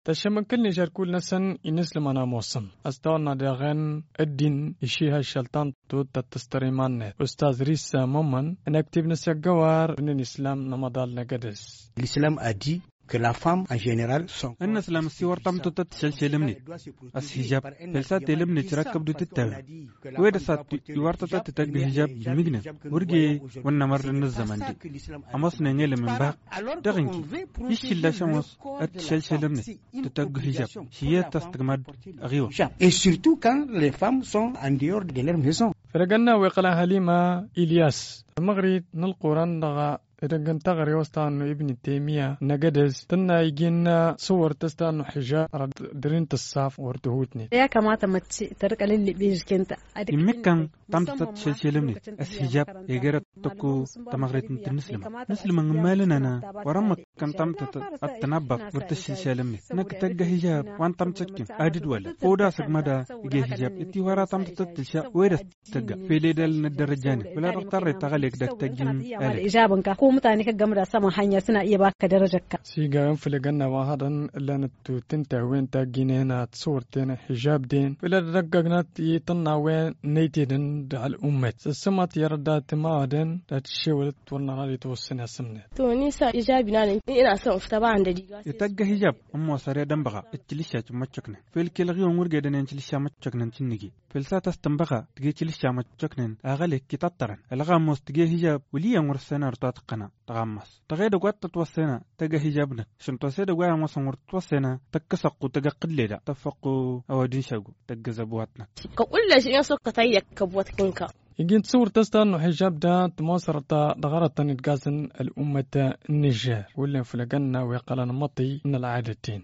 تشمكل نجار كل نسن ينسلم أنا موسم أستوى داغن الدين يشيها الشلطان تود تستريمان أستاذ ريسا مومن أن أكتب نسجوار من الإسلام نمضال نجدس. الإسلام أدي que la femme en général sont الناس لما سيور تام تتسلسلمني الحجاب فلسات يلمني تركب دو تتاوي ويدا سات يوارتا تتاقي حجاب بمجنة ورقي وانا مر النزمان دي أمصنا نيلا من باق دغنكي يشي الله شمس التسلسلمني تتاقي حجاب شيات تستقمد أغيوة et surtout quand les femmes sont en dehors de leur maison. فرقنا وقلا هليمة إلياس المغرب نلقوران دغا إذا كنت تغري وسطان ابن تيمية نجدز تنا يجينا صور تستان حجاب رد درين الصاف ورتهوتني يا كما تمت ترك اللي بيجي كنت المكان تام تتسلسلمني الحجاب يجرى تكو تمغريت نسلم مالنا أنا ورمك كان تام تتنبأ ورتسلسلمني نك تجا حجاب وان تام تسكين أديد ولا فودا سجمدا يجي حجاب إتي ورا تام تتسلسل ويرس تجا في ليدل ندرجاني ولا تضطر تغلق دك تجين إجابة mutane ka gamra saman hanya suna iya baka darajarka siga filiganna wa hadan lana tutinta wenta ginena tsortena hijab din wala ragagnat yitanna wen naytiden dal ummat samat yarda tamaden dat shewlat warna rali tossina samne to nisa hijabi na ina son fita ba anda diga yatagga hijab amma sare dan baga ittilisha chumachakne fel kelgi umurge den ittilisha machakne tinnigi fel satas tambaga tigi ittilisha machakne agale kitataran alga mostigi hijab waliya mursana artatqana تغمس تغيد قوات توسنا تجا حجابنا شن توسيد قوي ما صمر توسنا تكسقو تجا قليلا تفقو أودين شقو تجا زبواتنا كل شيء يسوق تيك كبوتكنك يجين تصور تستان حجاب دا تماصرتا دغرة نتقاسن الأمة النجار ولا فلقنا ويقالنا مطي من العادتين